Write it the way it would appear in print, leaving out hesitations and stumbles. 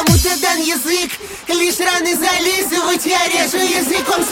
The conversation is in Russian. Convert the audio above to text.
кому-то дан язык, лишь раны зализывать я режу языком